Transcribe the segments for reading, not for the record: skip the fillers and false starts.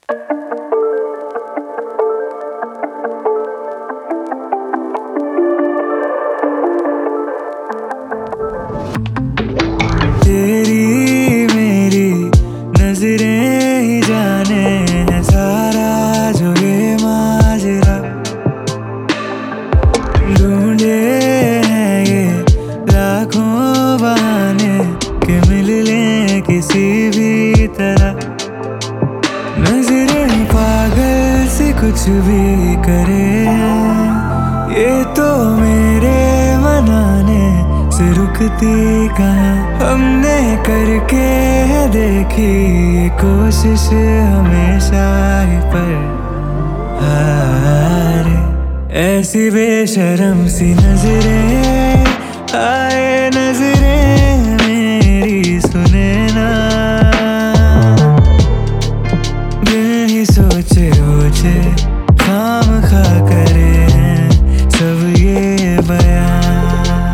तेरी मेरी नजरें ही जाने है सारा जो ये माजरा। ढूंढे हैं ये लाखों बहाने कि मिल लें किसी भी तरह। नजरें पागल सी कुछ भी करे, ये तो मेरे मनाने से रुकती कहाँ। हमने करके है देखी ये कोशिश हमेशा ही, पर हारे ऐसी बेशरम सी नजरें आए नजरें मेरी सुने ना। बिन ही सोचे ओछे खामखा करे हैं सब ये बयां।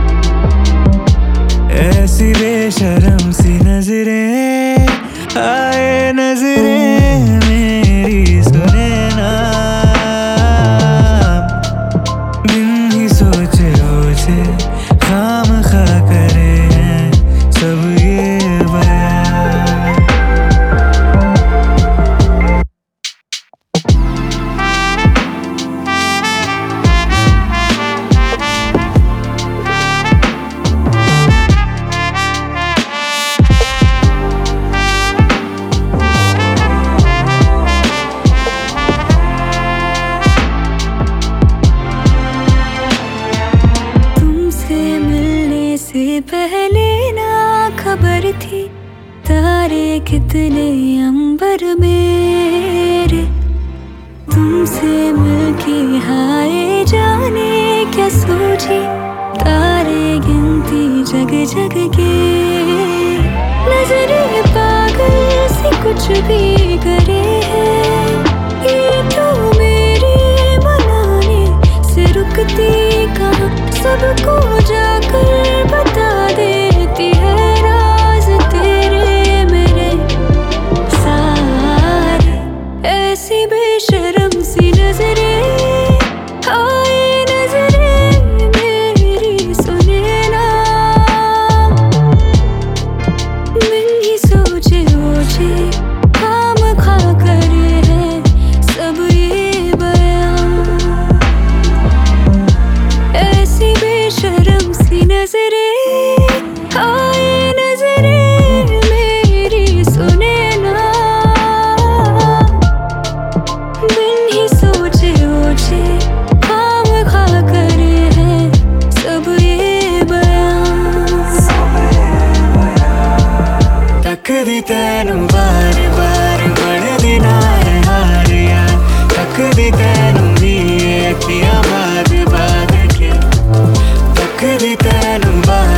ऐसी बेशरम सी नजरें आए नजरें मेरी सुने ना। बिन ही सोचे ओछे खामखा करे हैं सब ये बयां। से पहले ना खबर थी तारे कितने अंबर मेरे। तुमसे मिलके हाय जाने क्या सोची तारे गिनती जग जग के। नजरें पागल सी कुछ भी करे है, ये तो मेरे मनाने से रुकती कहाँ। सबको जाकर बता देती है राज तेरे मेरे सारे। ऐसी बेशरम सी नजरें आए नजरें मेरी सुने ना। बिन ही सोचे ओछे खामखा करे हैं सब ये बयां। ऐसी बेशरम सी नजरें आए नजरें मेरी सुने ना। बिन ही सोचे ओछे खामखा करे हैं सब ये बयां। तकदी तैनू बार बार बढ़दी ना है हारिया। तकदी तैनू ही अखियां बाद बाद के, तकदी तैनू बार